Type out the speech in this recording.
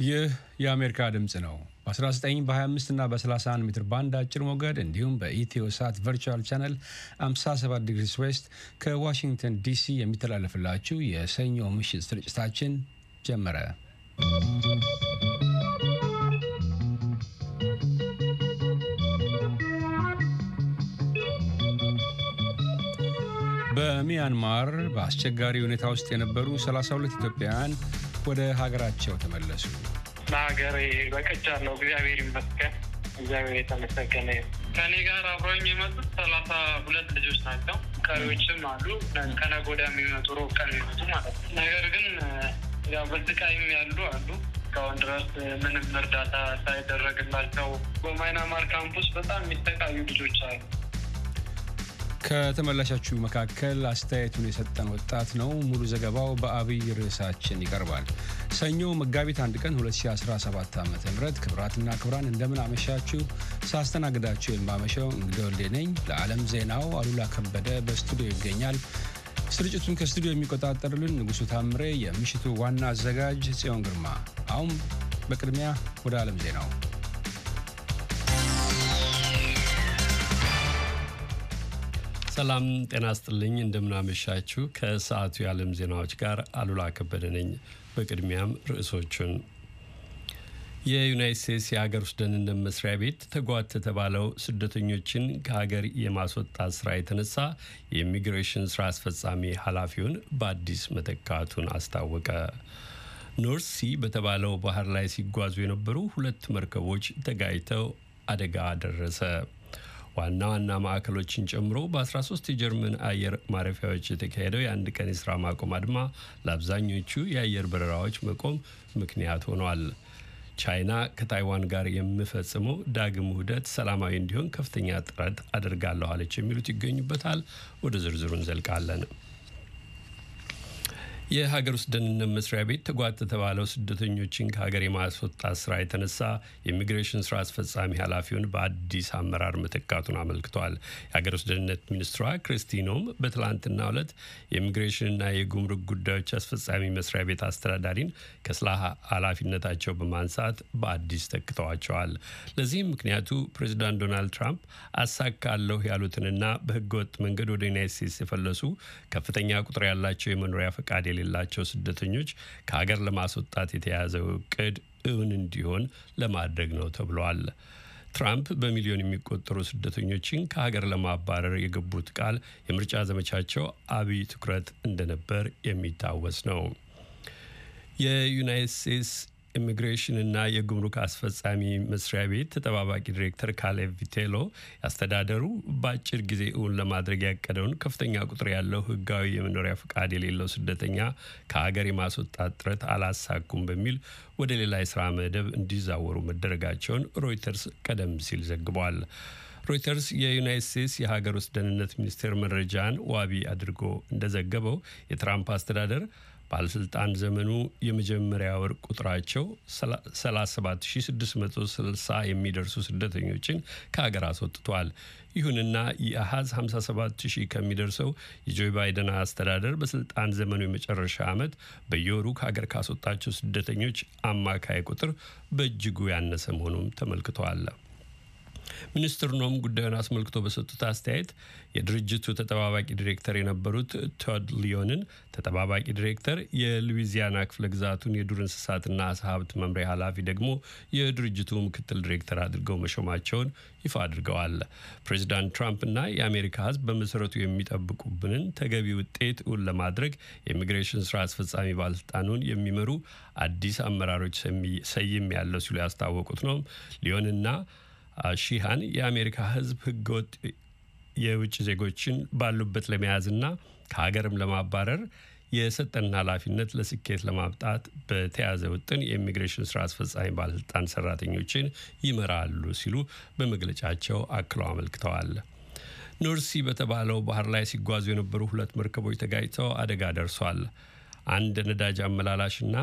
ይህ የአሜሪካ ድምጽ ነው። በ19 በ25 እና በ31 ሜትር ባንድ አጭር ሞገድ እንዲሁም በኢትዮ ሳት ቨርቹዋል ቻነል 57 ዲግሪ ዌስት ከዋሽንግተን ዲሲ የሚተላለፍላችሁ የሰኞ ምሽት ስርጭታችን ጀመረ። በሚያንማር በአስቸጋሪ ሁኔታ ውስጥ የነበሩ 32 ኢትዮጵያውያን ወደ ሀገራቸው ተመለሱ። ለሀገሬ በቅቻለሁ። እግዚአብሔር ይመስገን። እግዚአብሔር የተመሰገነ። ከኔ ጋር አብረውኝ የመጡት 32 ልጆች ናቸው። ቀሪዎችም አሉ። ከነገ ወዲያ የሚመጡ ሮብ ቀን የሚመጡ ማለት ነው። ነገር ግን ያው በስቃይም ያሉ አሉ። እስካሁን ድረስ ምንም እርዳታ ሳይደረግላቸው በማይናማር ካምፑስ በጣም የሚሰቃዩ ልጆች አሉ። ከተመላሻችሁ መካከል አስተያየቱን የሰጠን ወጣት ነው። ሙሉ ዘገባው በአብይ ርዕሳችን ይቀርባል። ሰኞ መጋቢት 1 ቀን 2017 ዓ.ም ክብራትና ክብራን እንደምን አመሻችሁ። ሳስተናግዳችሁ የማመሸው እንግዲህ ወልዴ ነኝ። ለዓለም ዜናው አሉላ ከበደ በስቱዲዮ ይገኛል። ስርጭቱን ከስቱዲዮ የሚቆጣጠርልን ንጉሱ ታምሬ፣ የምሽቱ ዋና አዘጋጅ ጽዮን ግርማ። አሁን በቅድሚያ ወደ ዓለም ዜናው። ሰላም ጤና ይስጥልኝ። እንደምናመሻችሁ። ከሰዓቱ የዓለም ዜናዎች ጋር አሉላ ከበደ ነኝ። በቅድሚያም ርዕሶቹን። የዩናይትድ ስቴትስ የሀገር ውስጥ ደህንነት መስሪያ ቤት ተጓተተ የተባለው ስደተኞችን ከሀገር የማስወጣት ስራ የተነሳ የኢሚግሬሽን ስራ አስፈጻሚ ኃላፊውን በአዲስ መተካቱን አስታወቀ። ኖርዝ ሲ በተባለው ባህር ላይ ሲጓዙ የነበሩ 2 መርከቦች ተጋጭተው አደጋ ደረሰ። ዋና ዋና ማዕከሎችን ጨምሮ በ13 የጀርመን አየር ማረፊያዎች የተካሄደው የአንድ ቀን የስራ ማቆም አድማ ለአብዛኞቹ የአየር በረራዎች መቆም ምክንያት ሆኗል። ቻይና ከታይዋን ጋር የሚፈጽመው ዳግም ውህደት ሰላማዊ እንዲሆን ከፍተኛ ጥረት አድርጋለሁ አለች። የሚሉት ይገኙበታል። ወደ ዝርዝሩ እንዘልቃለን። የሀገር ውስጥ ደህንነት መስሪያ ቤት ተጓተተ የተባለው ስደተኞችን ከሀገር የማስወጣት ስራ የተነሳ የኢሚግሬሽን ስራ አስፈጻሚ ኃላፊውን በአዲስ አመራር መተካቱን አመልክቷል። የሀገር ውስጥ ደህንነት ሚኒስትሯ ክሪስቲኖም በትላንትናው ዕለት የኢሚግሬሽንና የጉምሩክ ጉዳዮች አስፈጻሚ መስሪያ ቤት አስተዳዳሪን ከስራ ኃላፊነታቸው በማንሳት በአዲስ ተክተዋቸዋል። ለዚህም ምክንያቱ ፕሬዚዳንት ዶናልድ ትራምፕ አሳካለሁ ያሉትንና በህገወጥ መንገድ ወደ ዩናይትድ ስቴትስ የፈለሱ ከፍተኛ ቁጥር ያላቸው የመኖሪያ ፈቃድ የሌላቸው ስደተኞች ከሀገር ለማስወጣት የተያዘው እቅድ እውን እንዲሆን ለማድረግ ነው ተብሏል። ትራምፕ በሚሊዮን የሚቆጠሩ ስደተኞችን ከሀገር ለማባረር የገቡት ቃል የምርጫ ዘመቻቸው አብይ ትኩረት እንደነበር የሚታወስ ነው። የዩናይትድ ስቴትስ ኢሚግሬሽንና የጉምሩክ አስፈጻሚ መስሪያ ቤት ተጠባባቂ ዲሬክተር ካሌቭ ቪቴሎ ያስተዳደሩ በአጭር ጊዜ እውን ለማድረግ ያቀደውን ከፍተኛ ቁጥር ያለው ህጋዊ የመኖሪያ ፈቃድ የሌለው ስደተኛ ከሀገር የማስወጣት ጥረት አላሳኩም በሚል ወደ ሌላ የስራ መደብ እንዲዛወሩ መደረጋቸውን ሮይተርስ ቀደም ሲል ዘግቧል። ሮይተርስ የዩናይትድ ስቴትስ የሀገር ውስጥ ደህንነት ሚኒስቴር መረጃን ዋቢ አድርጎ እንደዘገበው የትራምፕ አስተዳደር ባለስልጣን ዘመኑ የመጀመሪያ ወር ቁጥራቸው 37660 የሚደርሱ ስደተኞችን ከሀገር አስወጥቷል። ይሁንና የአሃዝ 57000 ከሚደርሰው የጆ ባይደን አስተዳደር በስልጣን ዘመኑ የመጨረሻ ዓመት በየወሩ ከሀገር ካስወጣቸው ስደተኞች አማካይ ቁጥር በእጅጉ ያነሰ መሆኑም ተመልክቷል። ሚኒስትር ኖም ጉዳዩን አስመልክቶ በሰጡት አስተያየት የድርጅቱ ተጠባባቂ ዲሬክተር የነበሩት ቶድ ሊዮንን ተጠባባቂ ዲሬክተር፣ የሉዊዚያና ክፍለ ግዛቱን የዱር እንስሳትና አሳ ሀብት መምሪያ ኃላፊ ደግሞ የድርጅቱ ምክትል ዲሬክተር አድርገው መሾማቸውን ይፋ አድርገዋል። ፕሬዚዳንት ትራምፕና የአሜሪካ ሕዝብ በመሰረቱ የሚጠብቁብንን ተገቢ ውጤት እውን ለማድረግ የኢሚግሬሽን ስራ አስፈጻሚ ባለስልጣኑን የሚመሩ አዲስ አመራሮች ሰይም ያለው ሲሉ ያስታወቁት ነው። ሊዮንና ሺሃን የአሜሪካ ሕዝብ ህገወጥ የውጭ ዜጎችን ባሉበት ለመያዝና ከሀገርም ለማባረር የሰጠን ኃላፊነት ለስኬት ለማምጣት በተያዘ ውጥን የኢሚግሬሽን ስራ አስፈጻሚ ባለስልጣን ሰራተኞችን ይመራሉ ሲሉ በመግለጫቸው አክለው አመልክተዋል። ኖርዝ ሲ በተባለው ባህር ላይ ሲጓዙ የነበሩ 2 መርከቦች ተጋጭተው አደጋ ደርሷል። አንድ ነዳጅ አመላላሽና